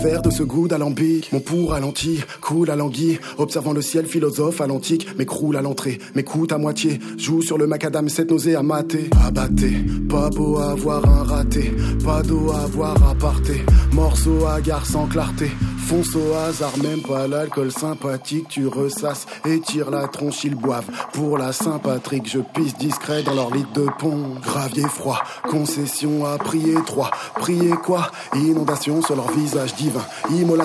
Faire de ce goût d'alambic, mon pour ralenti, coule à l'anguille, observant le ciel philosophe à l'antique, m'écroule à l'entrée, m'écoute à moitié, joue sur le macadam, cette nausée à mater, abatté, pas beau à avoir un raté, pas d'eau à avoir à parter, morceau à gare sans clarté, fonce au hasard, même pas l'alcool sympathique, tu ressasses et tires la tronche, ils boivent, pour la Saint-Patrick, je pisse discret dans leur litre de pont, gravier froid, concession à prier 3, prier quoi, inondation sur leur visage divin, immolation